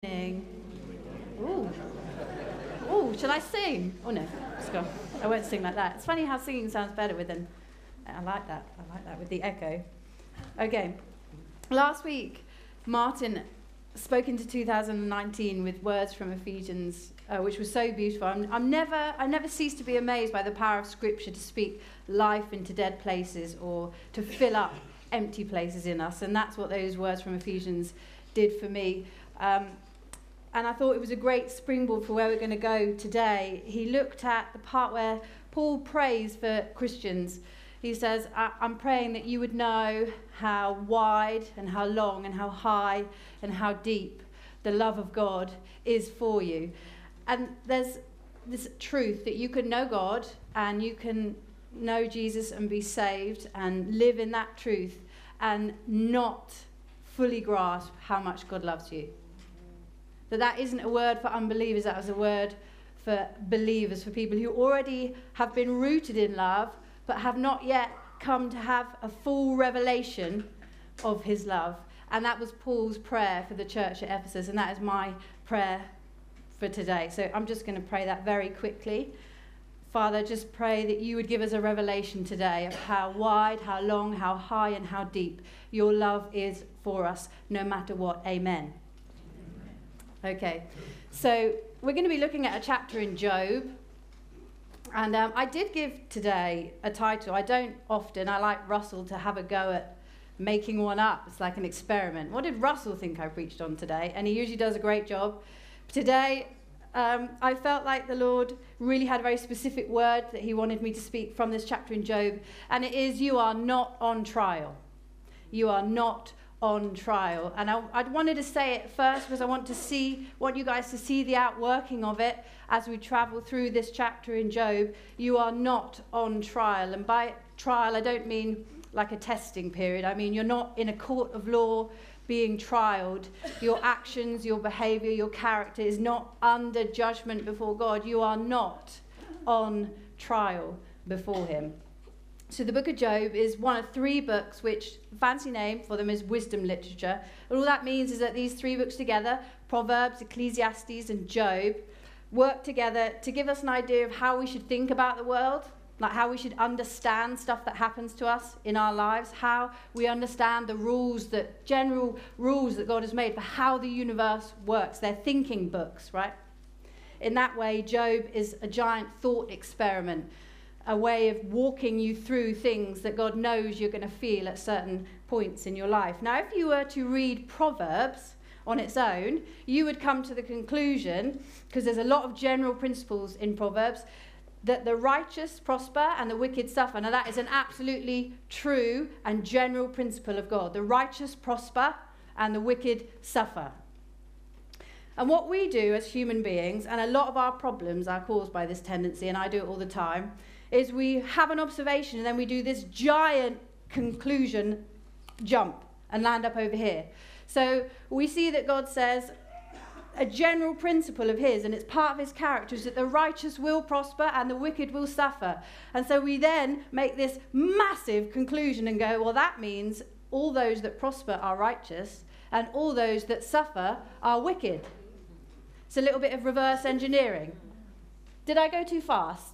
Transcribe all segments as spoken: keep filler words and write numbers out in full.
Ooh. Ooh, shall I sing? Oh no, let's go. I won't sing like that. It's funny how singing sounds better with an, I like that, I like that with the echo. Okay, last week Martin spoke into two thousand nineteen with words from Ephesians, uh, which was so beautiful. I'm, I'm never, I never cease to be amazed by the power of Scripture to speak life into dead places or to fill up empty places in us, and that's what those words from Ephesians did for me. Um, And I thought it was a great springboard for where we're going to go today. He looked at the part where Paul prays for Christians. He says, I'm praying that you would know how wide and how long and how high and how deep the love of God is for you. And there's this truth that you can know God and you can know Jesus and be saved and live in that truth and not fully grasp how much God loves you. That that isn't a word for unbelievers, that was a word for believers, for people who already have been rooted in love, but have not yet come to have a full revelation of his love. And that was Paul's prayer for the church at Ephesus, and that is my prayer for today. So I'm just going to pray that very quickly. Father, just pray that you would give us a revelation today of how wide, how long, how high, and how deep your love is for us, no matter what. Amen. Okay, so we're going to be looking at a chapter in Job, and um, I did give today a title. I don't often, I like Russell to have a go at making one up. It's like an experiment. What did Russell think I preached on today? And he usually does a great job. Today, um, I felt like the Lord really had a very specific word that he wanted me to speak from this chapter in Job, and it is, you are not on trial. You are not on trial. And I, I wanted to say it first because I want to see, want you guys to see the outworking of it as we travel through this chapter in Job. You are not on trial. And by trial, I don't mean like a testing period. I mean, you're not in a court of law being trialed. Your actions, your behavior, your character is not under judgment before God. You are not on trial before him. So the book of Job is one of three books which, fancy name for them is wisdom literature. And all that means is that these three books together, Proverbs, Ecclesiastes, and Job, work together to give us an idea of how we should think about the world, like how we should understand stuff that happens to us in our lives, how we understand the rules, that general rules that God has made for how the universe works. They're thinking books, right? In that way, Job is a giant thought experiment, a way of walking you through things that God knows you're going to feel at certain points in your life. Now, if you were to read Proverbs on its own, you would come to the conclusion, because there's a lot of general principles in Proverbs, that the righteous prosper and the wicked suffer. Now, that is an absolutely true and general principle of God. The righteous prosper and the wicked suffer. And what we do as human beings, and a lot of our problems are caused by this tendency, and I do it all the time, is we have an observation and then we do this giant conclusion jump and land up over here. So we see that God says a general principle of his, and it's part of his character, is that the righteous will prosper and the wicked will suffer. And so we then make this massive conclusion and go, well, that means all those that prosper are righteous and all those that suffer are wicked. It's a little bit of reverse engineering. Did I go too fast?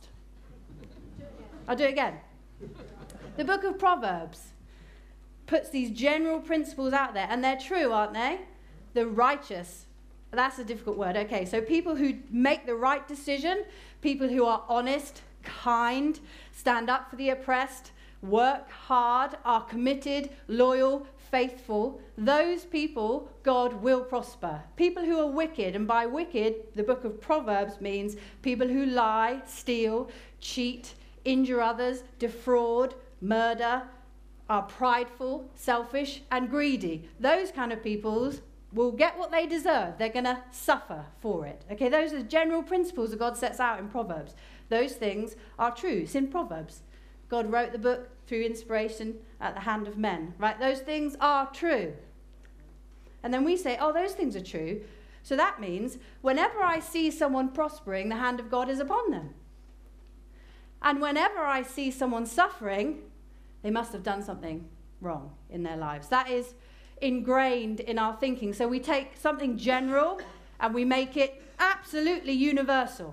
I'll do it again. The book of Proverbs puts these general principles out there, and they're true, aren't they? The righteous. That's a difficult word. Okay, so people who make the right decision, people who are honest, kind, stand up for the oppressed, work hard, are committed, loyal, faithful, those people God will prosper. People who are wicked, and by wicked, the book of Proverbs means people who lie, steal, cheat, injure others, defraud, murder, are prideful, selfish, and greedy. Those kind of peoples will get what they deserve. They're going to suffer for it. Okay, those are the general principles that God sets out in Proverbs. Those things are true. It's in Proverbs. God wrote the book through inspiration at the hand of men, right? Those things are true. And then we say, oh, those things are true. So that means whenever I see someone prospering, the hand of God is upon them. And whenever I see someone suffering, they must have done something wrong in their lives. That is ingrained in our thinking. So we take something general and we make it absolutely universal.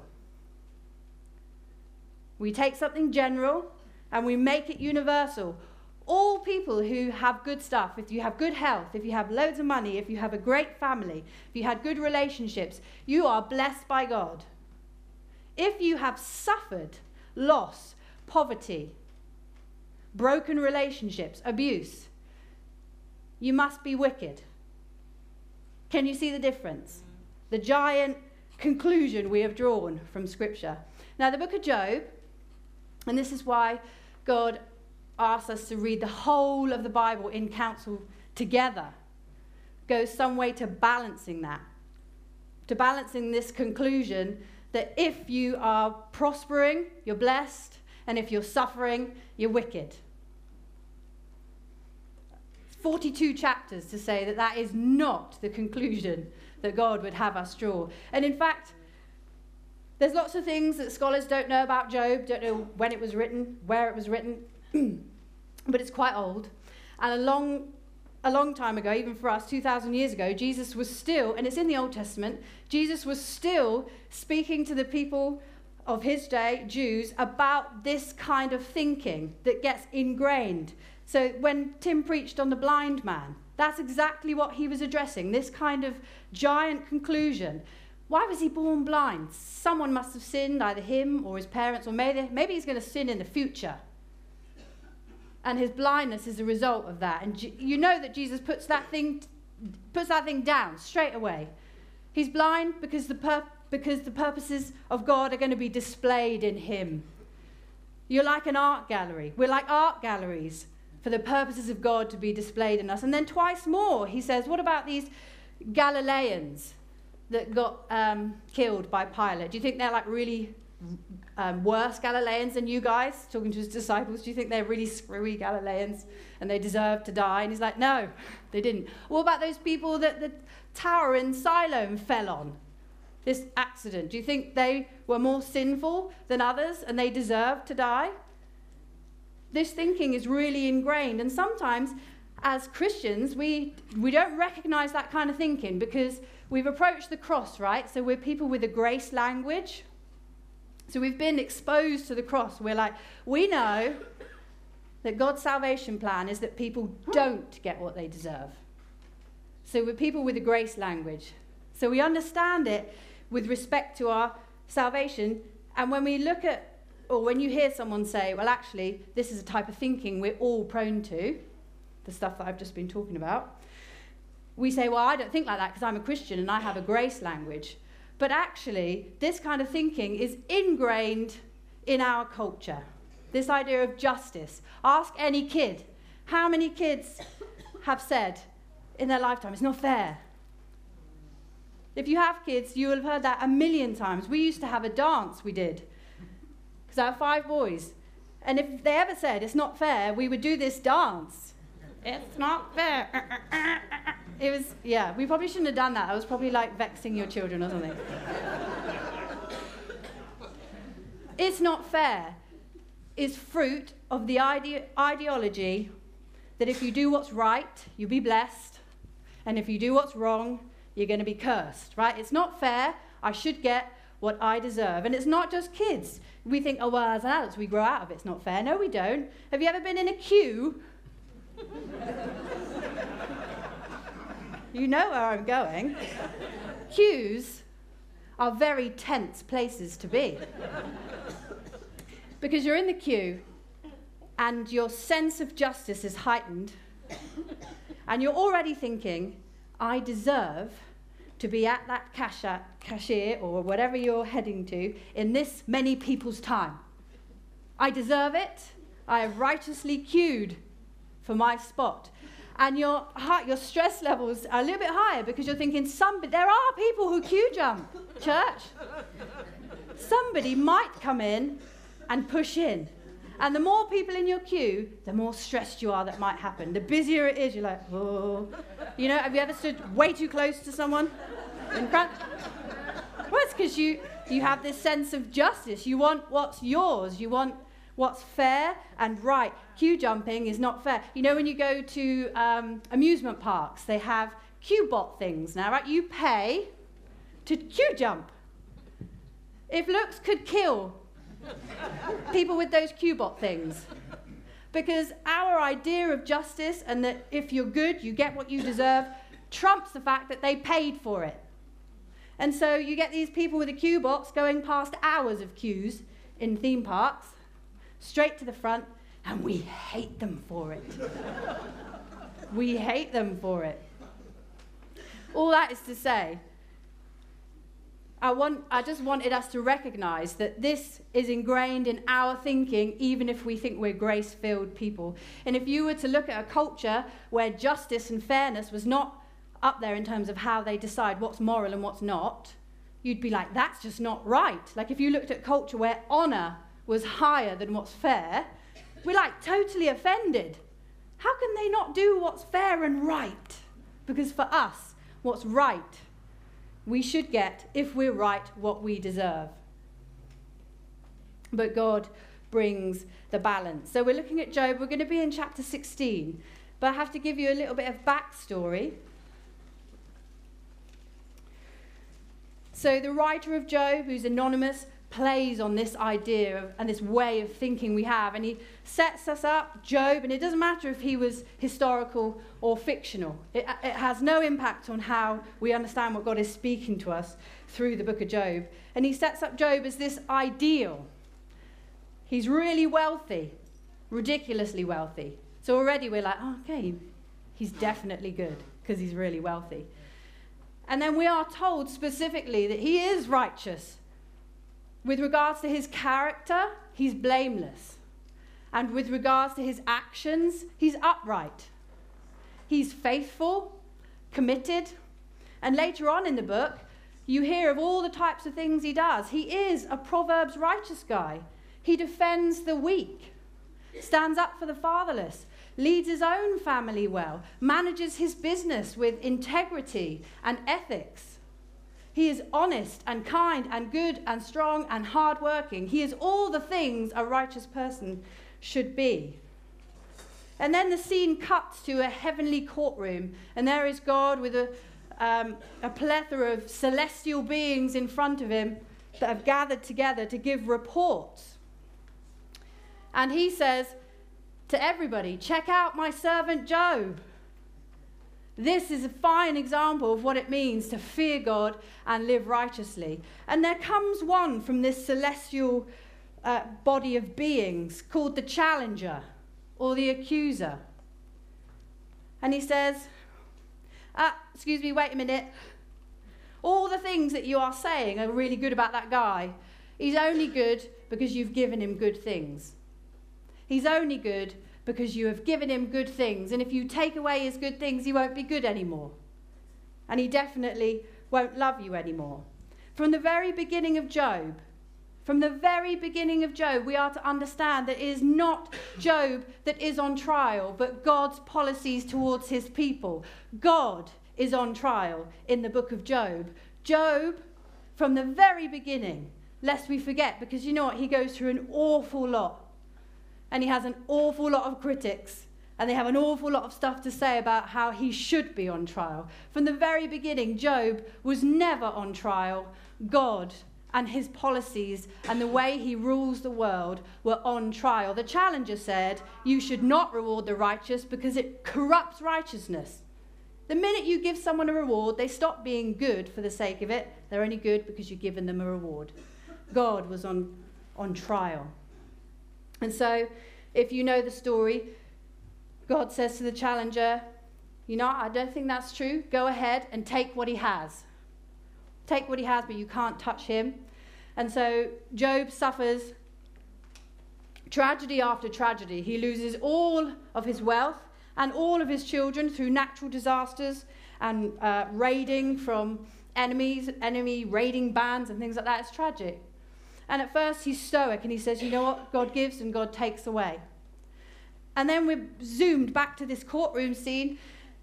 We take something general and we make it universal. All people who have good stuff, if you have good health, if you have loads of money, if you have a great family, if you had good relationships, you are blessed by God. If you have suffered loss, poverty, broken relationships, abuse, you must be wicked. Can you see the difference? The giant conclusion we have drawn from Scripture. Now, the book of Job, and this is why God asks us to read the whole of the Bible in council together, goes some way to balancing that, to balancing this conclusion that if you are prospering, you're blessed, and if you're suffering, you're wicked. forty-two chapters to say that that is not the conclusion that God would have us draw. And in fact, there's lots of things that scholars don't know about Job, don't know when it was written, where it was written, but it's quite old. And a long, a long time ago, even for us, two thousand years ago, Jesus was still, and it's in the Old Testament, Jesus was still speaking to the people of his day, Jews, about this kind of thinking that gets ingrained. So when Tim preached on the blind man, that's exactly what he was addressing, this kind of giant conclusion. Why was he born blind? Someone must have sinned, either him or his parents, or maybe, maybe he's going to sin in the future. And his blindness is a result of that. And you know that Jesus puts that thing, puts that thing down straight away. He's blind because the, pur- because the purposes of God are going to be displayed in him. You're like an art gallery. We're like art galleries for the purposes of God to be displayed in us. And then twice more, he says, what about these Galileans that got um, killed by Pilate? Do you think they're like really um, worse Galileans than you guys? Talking to his disciples, do you think they're really screwy Galileans and they deserve to die? And he's like, no, they didn't. What about those people that the tower in Siloam fell on? This accident. Do you think they were more sinful than others and they deserved to die? This thinking is really ingrained, and sometimes as Christians we we don't recognize that kind of thinking because we've approached the cross, right? So we're people with a grace language. So we've been exposed to the cross. We're like, we know that God's salvation plan is that people don't get what they deserve. So we're people with a grace language. So we understand it with respect to our salvation, and when we look at, or when you hear someone say, well, actually, this is a type of thinking we're all prone to, the stuff that I've just been talking about, we say, well, I don't think like that because I'm a Christian and I have a grace language. But actually, this kind of thinking is ingrained in our culture. This idea of justice. Ask any kid. How many kids have said in their lifetime, it's not fair? If you have kids, you will have heard that a million times. We used to have a dance we did. Because I have five boys. And if they ever said, it's not fair, we would do this dance. It's not fair. It was, yeah, we probably shouldn't have done that. I was probably like vexing your children or something. It's not fair is fruit of the ide- ideology that if you do what's right, you'll be blessed. And if you do what's wrong, you're going to be cursed, right? It's not fair. I should get what I deserve. And it's not just kids. We think, oh, well, as adults, we grow out of it. It's not fair. No, we don't. Have you ever been in a queue? You know where I'm going. Queues are very tense places to be. Because you're in the queue and your sense of justice is heightened and you're already thinking, I deserve to be at that cashier, cashier or whatever you're heading to in this many people's time. I deserve it. I have righteously queued for my spot. And your heart, your stress levels are a little bit higher because you're thinking, somebody, there are people who queue jump, church. Somebody might come in and push in. And the more people in your queue, the more stressed you are that might happen. The busier it is, you're like, oh. You know, have you ever stood way too close to someone in front? Well, it's because you, you have this sense of justice. You want what's yours. You want what's fair and right. Queue jumping is not fair. You know, when you go to um, amusement parks, they have queue bot things now, right? You pay to queue jump. If looks could kill people with those Q-bot things. Because our idea of justice and that if you're good, you get what you deserve, trumps the fact that they paid for it. And so you get these people with the Q-bots going past hours of queues in theme parks, straight to the front, and we hate them for it. We hate them for it. All that is to say, I, want, I just wanted us to recognize that this is ingrained in our thinking, even if we think we're grace-filled people. And if you were to look at a culture where justice and fairness was not up there in terms of how they decide what's moral and what's not, you'd be like, that's just not right. Like if you looked at culture where honor was higher than what's fair, we're like totally offended. How can they not do what's fair and right? Because for us, what's right, we should get, if we're right, what we deserve. But God brings the balance. So we're looking at Job. We're going to be in chapter sixteen, but I have to give you a little bit of backstory. So the writer of Job, who's anonymous, plays on this idea of, and this way of thinking we have, and he sets us up, Job, and it doesn't matter if he was historical or fictional. It, it has no impact on how we understand what God is speaking to us through the book of Job. And he sets up Job as this ideal. He's really wealthy, ridiculously wealthy. So already we're like, oh, okay, he's definitely good because he's really wealthy. And then we are told specifically that he is righteous. With regards to his character, he's blameless. And with regards to his actions, he's upright. He's faithful, committed. And later on in the book, you hear of all the types of things he does. He is a Proverbs righteous guy. He defends the weak, stands up for the fatherless, leads his own family well, manages his business with integrity and ethics. He is honest and kind and good and strong and hardworking. He is all the things a righteous person should be. And then the scene cuts to a heavenly courtroom, and there is God with a, um, a plethora of celestial beings in front of him that have gathered together to give reports. And he says to everybody, check out my servant Job. This is a fine example of what it means to fear God and live righteously. And there comes one from this celestial uh, body of beings called the challenger or the accuser. And he says, ah, excuse me, wait a minute. All the things that you are saying are really good about that guy. He's only good because you've given him good things. He's only good because you have given him good things. And if you take away his good things, he won't be good anymore. And he definitely won't love you anymore. From the very beginning of Job, from the very beginning of Job, we are to understand that it is not Job that is on trial, but God's policies towards his people. God is on trial in the book of Job. Job, from the very beginning, lest we forget, because you know what, he goes through an awful lot. And he has an awful lot of critics, and they have an awful lot of stuff to say about how he should be on trial. From the very beginning, Job was never on trial. God and his policies and the way he rules the world were on trial. The challenger said, you should not reward the righteous because it corrupts righteousness. The minute you give someone a reward, they stop being good for the sake of it. They're only good because you've given them a reward. God was on, on trial. And so, if you know the story, God says to the challenger, you know, I don't think that's true. Go ahead and take what he has. Take what he has, but you can't touch him. And so, Job suffers tragedy after tragedy. He loses all of his wealth and all of his children through natural disasters and uh, raiding from enemies, enemy raiding bands and things like that. It's tragic. And at first he's stoic and he says, you know what, God gives and God takes away. And then we're zoomed back to this courtroom scene.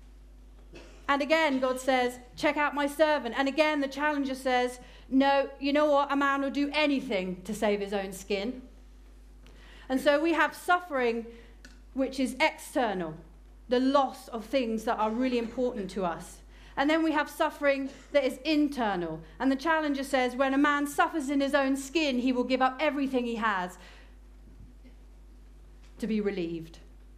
And again, God says, check out my servant. And again, the challenger says, no, you know what, a man will do anything to save his own skin. And so we have suffering which is external, the loss of things that are really important to us. And then we have suffering that is internal. And the Challenger says, when a man suffers in his own skin, he will give up everything he has to be relieved.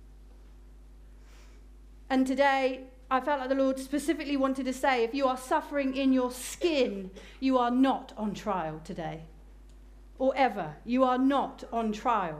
And today, I felt like the Lord specifically wanted to say, if you are suffering in your skin, you are not on trial today. Or ever. You are not on trial.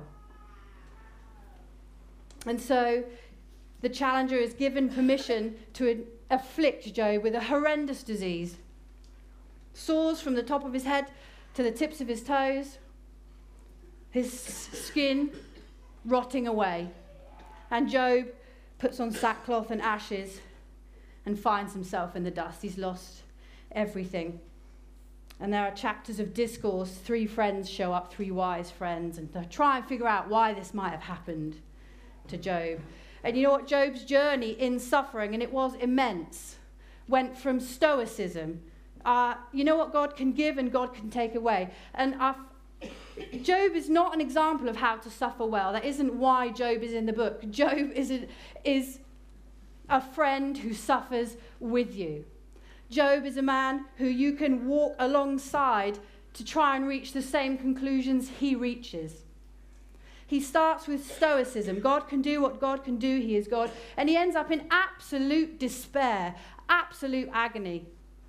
And so, the Challenger is given permission to afflict Job with a horrendous disease. Sores from the top of his head to the tips of his toes. His skin rotting away. And Job puts on sackcloth and ashes and finds himself in the dust. He's lost everything. And there are chapters of discourse. Three friends show up, three wise friends, and they try and figure out why this might have happened to Job. And you know what? Job's journey in suffering, and it was immense, went from stoicism. Uh, you know what? God can give and God can take away. And I've, Job is not an example of how to suffer well. That isn't why Job is in the book. Job is a, is a friend who suffers with you. Job is a man who you can walk alongside to try and reach the same conclusions he reaches. He starts with stoicism. God can do what God can do. He is God. And he ends up in absolute despair, absolute agony.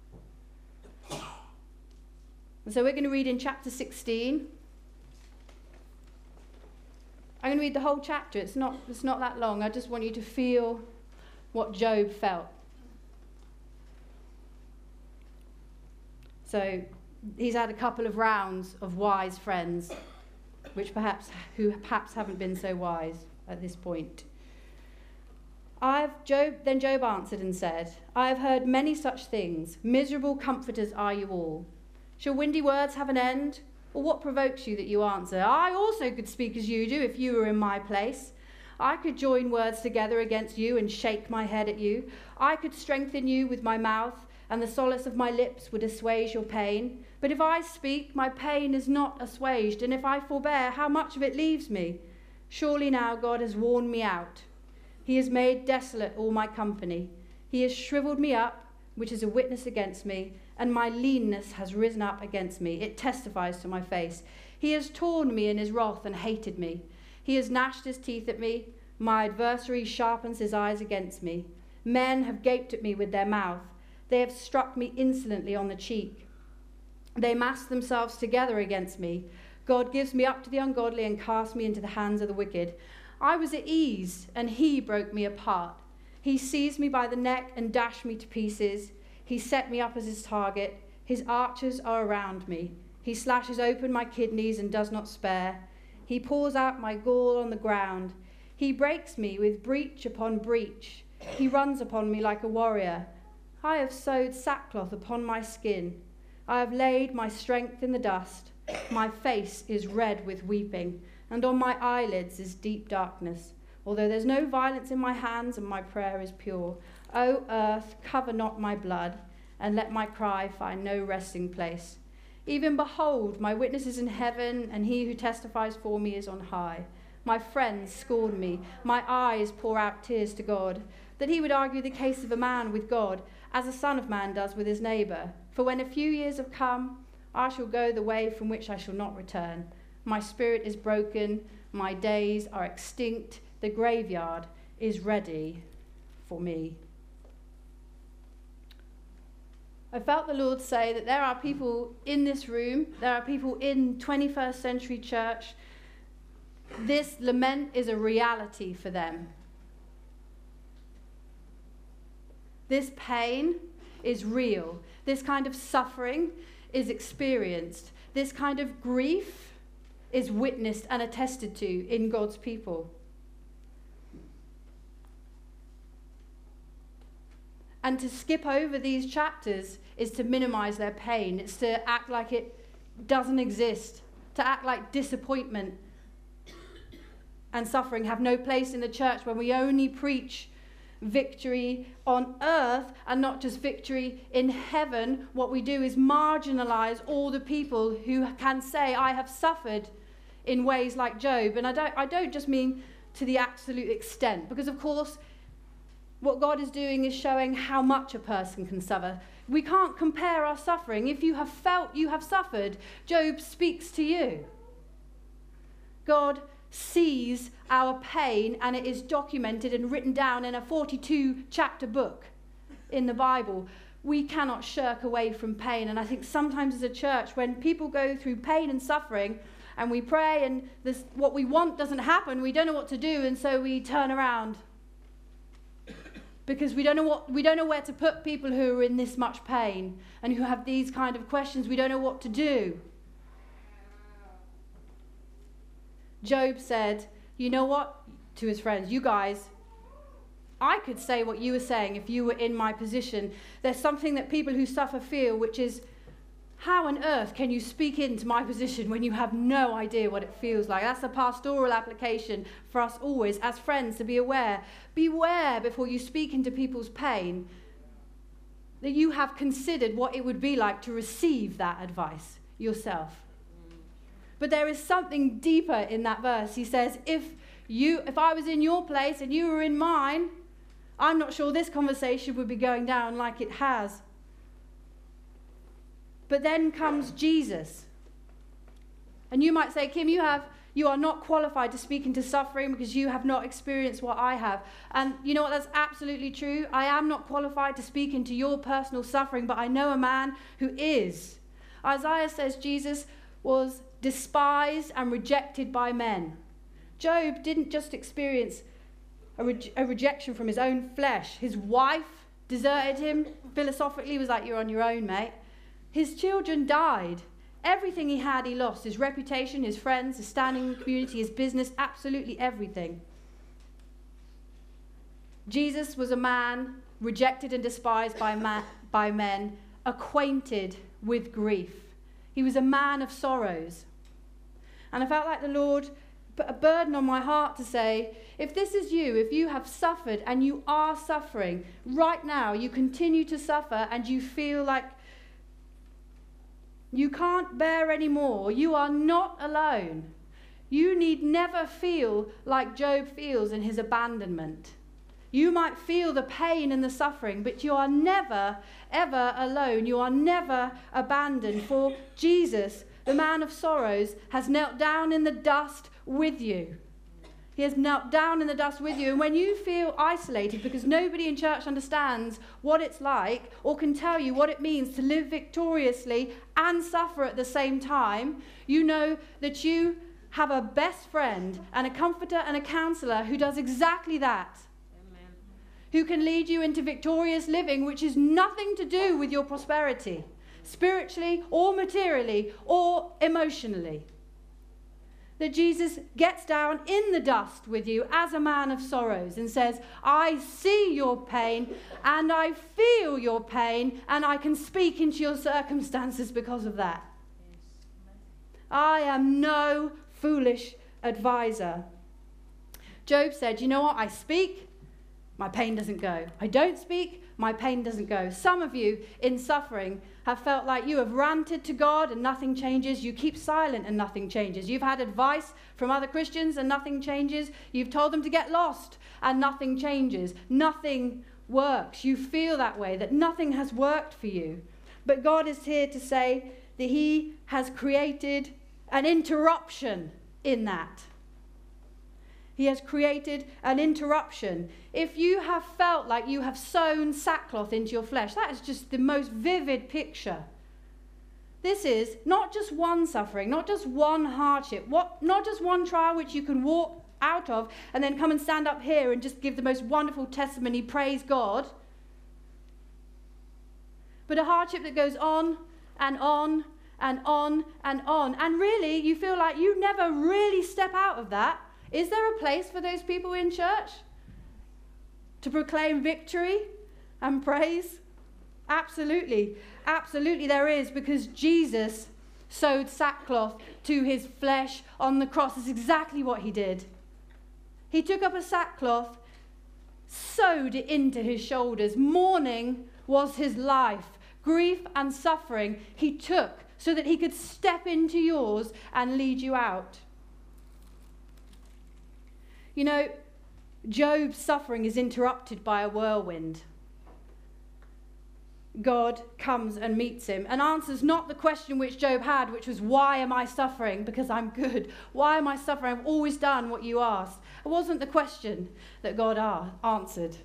And so we're going to read in chapter sixteen. I'm going to read the whole chapter. It's not, it's not that long. I just want you to feel what Job felt. So he's had a couple of rounds of wise friends, which perhaps who perhaps haven't been so wise at this point. I've Job then Job answered and said, I have heard many such things. Miserable comforters are you all. Shall windy words have an end? Or what provokes you that you answer? I also could speak as you do if you were in my place. I could join words together against you and shake my head at you. I could strengthen you with my mouth, and the solace of my lips would assuage your pain. But if I speak, my pain is not assuaged, and if I forbear, how much of it leaves me? Surely now God has worn me out. He has made desolate all my company. He has shriveled me up, which is a witness against me, and my leanness has risen up against me. It testifies to my face. He has torn me in his wrath and hated me. He has gnashed his teeth at me. My adversary sharpens his eyes against me. Men have gaped at me with their mouth. They have struck me insolently on the cheek. They mass themselves together against me. God gives me up to the ungodly and casts me into the hands of the wicked. I was at ease, and he broke me apart. He seized me by the neck and dashed me to pieces. He set me up as his target. His archers are around me. He slashes open my kidneys and does not spare. He pours out my gall on the ground. He breaks me with breach upon breach. He runs upon me like a warrior. I have sewed sackcloth upon my skin. I have laid my strength in the dust. My face is red with weeping, and on my eyelids is deep darkness. Although there's no violence in my hands, and my prayer is pure. O earth, cover not my blood, and let my cry find no resting place. Even behold, my witness is in heaven, and he who testifies for me is on high. My friends scorn me. My eyes pour out tears to God, that he would argue the case of a man with God, as a son of man does with his neighbour. For when a few years have come, I shall go the way from which I shall not return. My spirit is broken, my days are extinct, the graveyard is ready for me. I felt the Lord say that there are people in this room, there are people in twenty-first century church, this lament is a reality for them. This pain is real. This kind of suffering is experienced. This kind of grief is witnessed and attested to in God's people. And to skip over these chapters is to minimize their pain. It's to act like it doesn't exist. To act like disappointment and suffering have no place in the church when we only preach victory on earth and not just victory in heaven. What we do is marginalize all the people who can say, I have suffered in ways like Job. And I don't, I don't just mean to the absolute extent, because of course, what God is doing is showing how much a person can suffer. We can't compare our suffering. If you have felt you have suffered, Job speaks to you. God sees our pain, and it is documented and written down in a forty-two chapter book in the Bible. We cannot shirk away from pain. And I think sometimes as a church, when people go through pain and suffering, and we pray and this, what we want doesn't happen, we don't know what to do, and so we turn around. Because we don't know what we don't know where to put people who are in this much pain and who have these kind of questions. We don't know what to do. Job said, you know what, to his friends, you guys, I could say what you were saying if you were in my position. There's something that people who suffer feel, which is, how on earth can you speak into my position when you have no idea what it feels like? That's a pastoral application for us always as friends to be aware. Beware before you speak into people's pain that you have considered what it would be like to receive that advice yourself. But there is something deeper in that verse. He says, if you, if I was in your place and you were in mine, I'm not sure this conversation would be going down like it has. But then comes Jesus. And you might say, Kim, you have you are not qualified to speak into suffering because you have not experienced what I have. And you know what? That's absolutely true. I am not qualified to speak into your personal suffering, but I know a man who is. Isaiah says Jesus was despised and rejected by men. Job didn't just experience a, re- a rejection from his own flesh. His wife deserted him, philosophically was like, you're on your own, mate. His children died. Everything he had, he lost. His reputation, his friends, his standing in the community, his business, absolutely everything. Jesus was a man rejected and despised by, ma- by men, acquainted with grief. He was a man of sorrows. And I felt like the Lord put a burden on my heart to say, if this is you, if you have suffered and you are suffering, right now you continue to suffer and you feel like you can't bear anymore, you are not alone. You need never feel like Job feels in his abandonment. You might feel the pain and the suffering, but you are never, ever alone. You are never abandoned, for Jesus, the man of sorrows, has knelt down in the dust with you. He has knelt down in the dust with you. And when you feel isolated because nobody in church understands what it's like or can tell you what it means to live victoriously and suffer at the same time, you know that you have a best friend and a comforter and a counselor who does exactly that. Amen. Who can lead you into victorious living, which is nothing to do with your prosperity, spiritually or materially or emotionally. That Jesus gets down in the dust with you as a man of sorrows and says, I see your pain and I feel your pain and I can speak into your circumstances because of that. I am no foolish advisor. Job said, you know what? I speak, my pain doesn't go. I don't speak, my pain doesn't go. Some of you in suffering have felt like you have ranted to God and nothing changes. You keep silent and nothing changes. You've had advice from other Christians and nothing changes. You've told them to get lost and nothing changes. Nothing works. You feel that way, that nothing has worked for you. But God is here to say that he has created an interruption in that. He has created an interruption. If you have felt like you have sewn sackcloth into your flesh, that is just the most vivid picture. This is not just one suffering, not just one hardship, what, not just one trial which you can walk out of and then come and stand up here and just give the most wonderful testimony, praise God. But a hardship that goes on and on and on and on. And really, you feel like you never really step out of that. Is there a place for those people in church to proclaim victory and praise? Absolutely. Absolutely there is, because Jesus sewed sackcloth to his flesh on the cross. That's exactly what he did. He took up a sackcloth, sewed it into his shoulders. Mourning was his life. Grief and suffering he took so that he could step into yours and lead you out. You know, Job's suffering is interrupted by a whirlwind. God comes and meets him and answers not the question which Job had, which was, why am I suffering? Because I'm good. Why am I suffering? I've always done what you asked. It wasn't the question that God answered.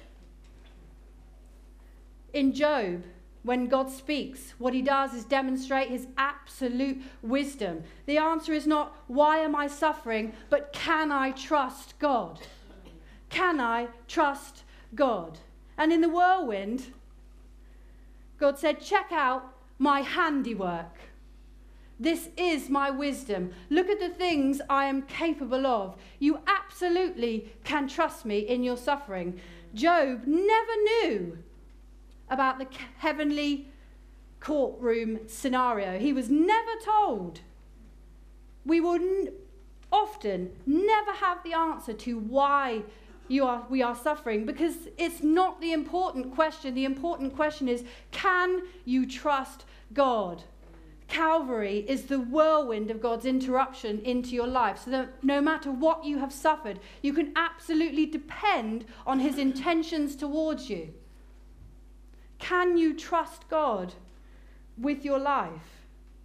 In Job, when God speaks, what he does is demonstrate his absolute wisdom. The answer is not, why am I suffering? But can I trust God? Can I trust God? And in the whirlwind, God said, check out my handiwork. This is my wisdom. Look at the things I am capable of. You absolutely can trust me in your suffering. Job never knew about the heavenly courtroom scenario. He was never told. We will n- often never have the answer to why you are, we are suffering, because it's not the important question. The important question is, can you trust God? Calvary is the whirlwind of God's interruption into your life, so that no matter what you have suffered, you can absolutely depend on his intentions towards you. Can you trust God with your life?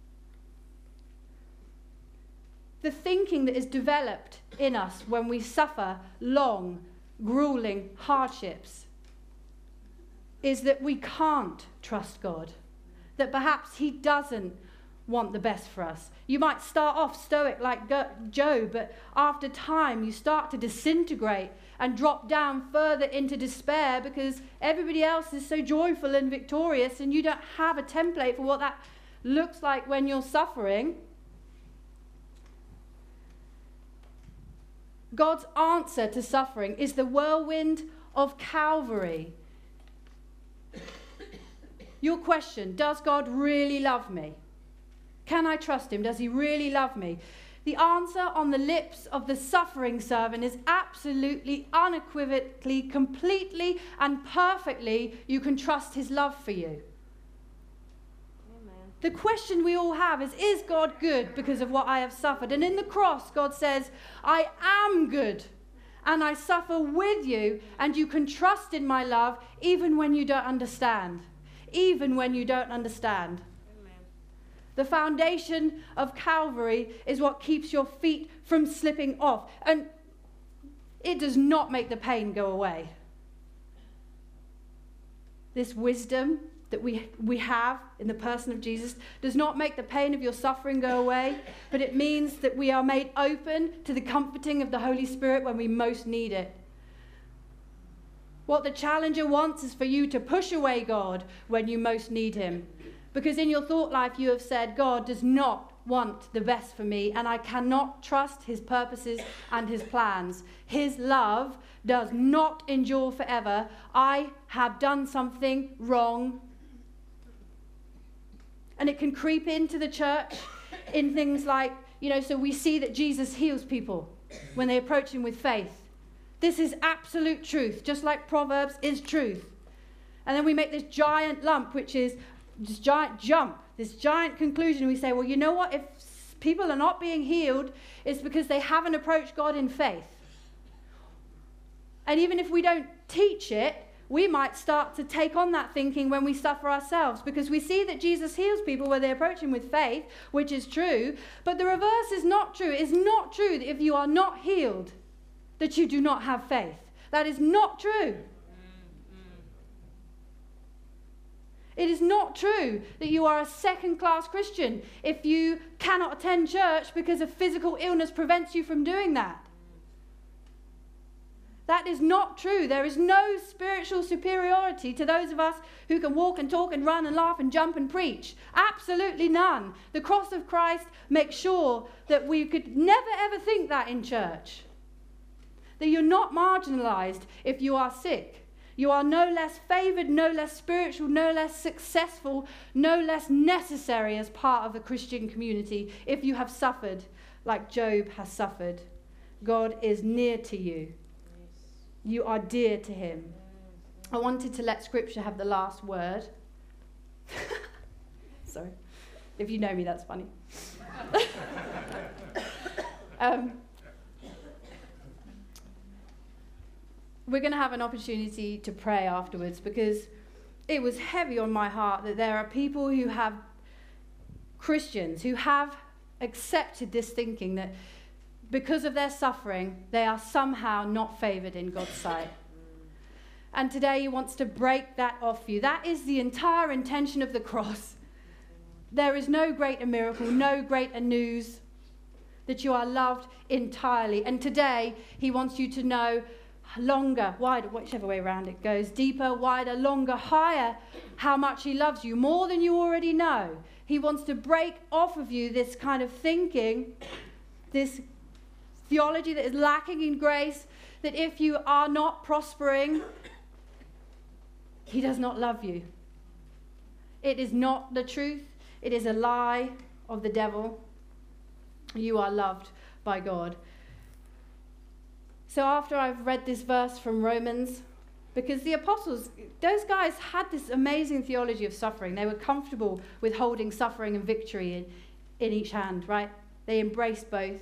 The thinking that is developed in us when we suffer long, grueling hardships is that we can't trust God, that perhaps he doesn't want the best for us. You might start off stoic like Job, but after time you start to disintegrate and drop down further into despair because everybody else is so joyful and victorious, and you don't have a template for what that looks like when you're suffering. God's answer to suffering is the whirlwind of Calvary. Your question, does God really love me? Can I trust him? Does he really love me? The answer on the lips of the suffering servant is absolutely, unequivocally, completely, and perfectly, you can trust his love for you. Amen. The question we all have is, is God good because of what I have suffered? And in the cross, God says, I am good, and I suffer with you, and you can trust in my love even when you don't understand. Even when you don't understand. The foundation of Calvary is what keeps your feet from slipping off. And it does not make the pain go away. This wisdom that we, we have in the person of Jesus does not make the pain of your suffering go away, but it means that we are made open to the comforting of the Holy Spirit when we most need it. What the challenger wants is for you to push away God when you most need him. Because in your thought life you have said, God does not want the best for me, and I cannot trust his purposes and his plans. His love does not endure forever. I have done something wrong. And it can creep into the church in things like, you know, so we see that Jesus heals people when they approach him with faith. This is absolute truth, just like Proverbs is truth. And then we make this giant lump, which is this giant jump, this giant conclusion. We say, well, you know what? If people are not being healed, it's because they haven't approached God in faith. And even if we don't teach it, we might start to take on that thinking when we suffer ourselves, because we see that Jesus heals people when they approach him with faith, which is true. But the reverse is not true. It's not true that if you are not healed, that you do not have faith. That is not true. It is not true that you are a second-class Christian if you cannot attend church because a physical illness prevents you from doing that. That is not true. There is no spiritual superiority to those of us who can walk and talk and run and laugh and jump and preach. Absolutely none. The cross of Christ makes sure that we could never ever think that in church. That you're not marginalized if you are sick. You are no less favored, no less spiritual, no less successful, no less necessary as part of the Christian community if you have suffered like Job has suffered. God is near to you. You are dear to him. I wanted to let Scripture have the last word. Sorry. If you know me, that's funny. um, we're going to have an opportunity to pray afterwards, because it was heavy on my heart that there are people who have, Christians, who have accepted this thinking that because of their suffering, they are somehow not favoured in God's sight. And today he wants to break that off you. That is the entire intention of the cross. There is no greater miracle, no greater news that you are loved entirely. And today he wants you to know longer, wider, whichever way around it goes, deeper, wider, longer, higher, how much he loves you, more than you already know. He wants to break off of you this kind of thinking, this theology that is lacking in grace, that if you are not prospering, he does not love you. It is not the truth. It is a lie of the devil. You are loved by God. So after I've read this verse from Romans, because the apostles, those guys had this amazing theology of suffering. They were comfortable with holding suffering and victory in, in each hand, right? They embraced both.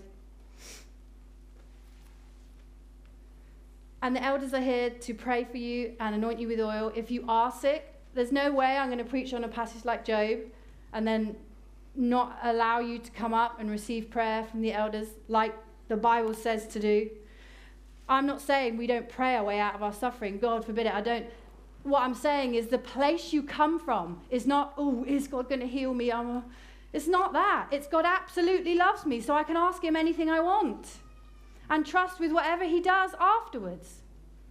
And the elders are here to pray for you and anoint you with oil. If you are sick, there's no way I'm going to preach on a passage like Job and then not allow you to come up and receive prayer from the elders like the Bible says to do. I'm not saying we don't pray our way out of our suffering. God forbid it. I don't. What I'm saying is the place you come from is not, oh, is God going to heal me? I'm a... It's not that. It's God absolutely loves me, so I can ask him anything I want and trust with whatever he does afterwards.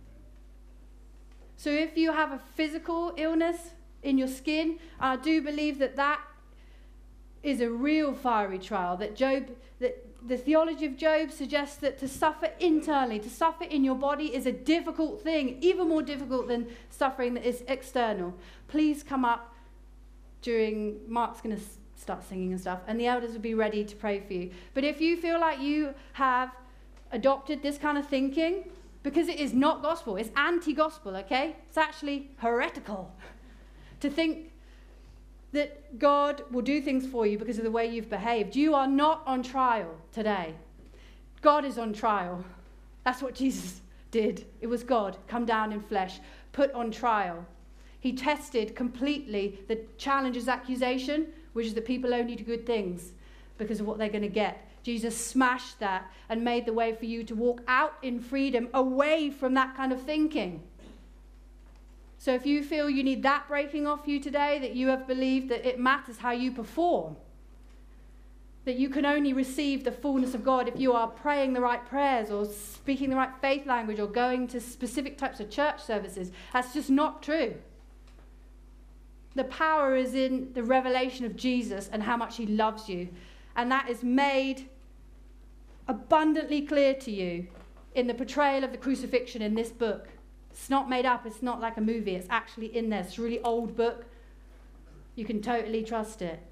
So if you have a physical illness in your skin, I do believe that that is a real fiery trial, that Job, that the theology of Job suggests that to suffer internally, to suffer in your body is a difficult thing, even more difficult than suffering that is external. Please come up during, Mark's going to start singing and stuff, and the elders will be ready to pray for you. But if you feel like you have adopted this kind of thinking, because it is not gospel, it's anti-gospel, okay? It's actually heretical to think that God will do things for you because of the way you've behaved. You are not on trial today. God is on trial. That's what Jesus did. It was God come down in flesh, put on trial. He tested completely the challenger's accusation, which is that people only do good things because of what they're going to get. Jesus smashed that and made the way for you to walk out in freedom away from that kind of thinking. So if you feel you need that breaking off you today, that you have believed that it matters how you perform, that you can only receive the fullness of God if you are praying the right prayers or speaking the right faith language or going to specific types of church services, that's just not true. The power is in the revelation of Jesus and how much he loves you. And that is made abundantly clear to you in the portrayal of the crucifixion in this book. It's not made up. It's not like a movie. It's actually in there. It's a really old book. You can totally trust it.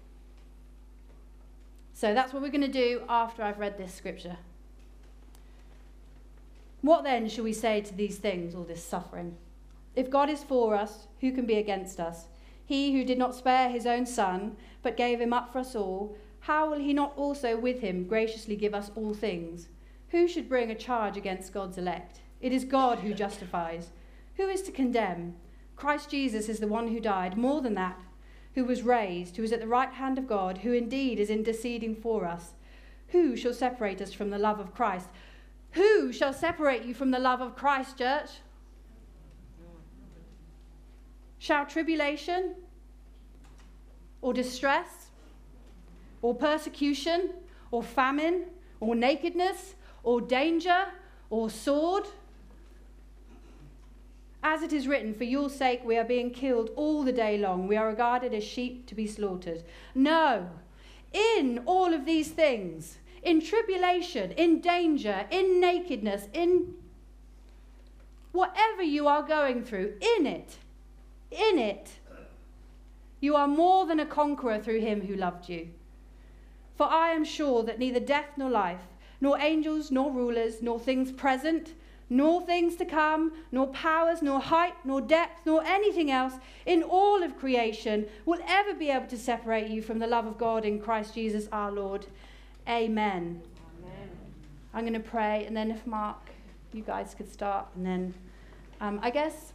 So that's what we're going to do after I've read this scripture. What then shall we say to these things, all this suffering? If God is for us, who can be against us? He who did not spare his own son, but gave him up for us all, how will he not also with him graciously give us all things? Who should bring a charge against God's elect? It is God who justifies. Who is to condemn? Christ Jesus is the one who died, more than that, who was raised, who is at the right hand of God, who indeed is interceding for us. Who shall separate us from the love of Christ? Who shall separate you from the love of Christ, church? Shall tribulation or distress or persecution or famine or nakedness or danger or sword? As it is written, for your sake we are being killed all the day long. We are regarded as sheep to be slaughtered. No, in all of these things, in tribulation, in danger, in nakedness, in whatever you are going through, in it, in it, you are more than a conqueror through him who loved you. For I am sure that neither death nor life, nor angels nor rulers, nor things present, nor things to come, nor powers, nor height, nor depth, nor anything else in all of creation will ever be able to separate you from the love of God in Christ Jesus our Lord. Amen. Amen. I'm going to pray, and then if Mark, you guys could start, and then Um, I guess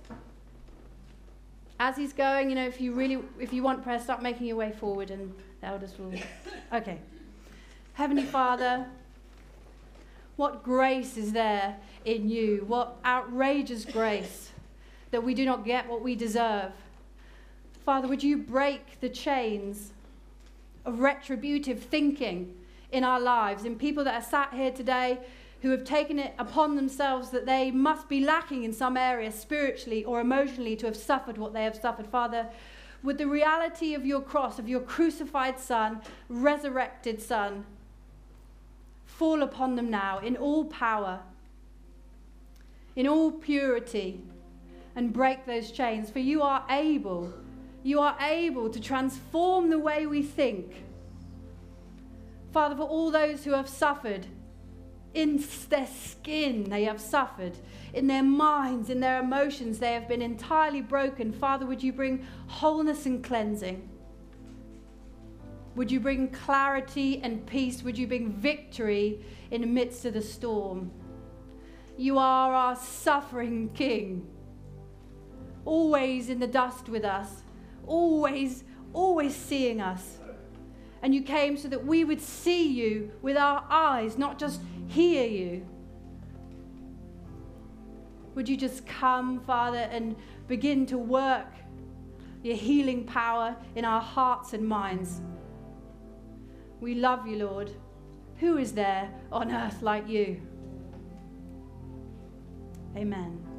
as he's going, you know, if you really, if you want prayer, start making your way forward and the elders will. Okay. Heavenly Father, what grace is there in you? What outrageous grace that we do not get what we deserve. Father, would you break the chains of retributive thinking in our lives, in people that are sat here today who have taken it upon themselves that they must be lacking in some area spiritually or emotionally to have suffered what they have suffered. Father, would the reality of your cross, of your crucified Son, resurrected Son, fall upon them now in all power, in all purity, and break those chains. For you are able, you are able to transform the way we think. Father, for all those who have suffered, in their skin they have suffered, in their minds, in their emotions they have been entirely broken. Father, would you bring wholeness and cleansing? Would you bring clarity and peace? Would you bring victory in the midst of the storm? You are our suffering King, always in the dust with us, always, always seeing us. And you came so that we would see you with our eyes, not just hear you. Would you just come, Father, and begin to work your healing power in our hearts and minds? We love you, Lord. Who is there on earth like you? Amen.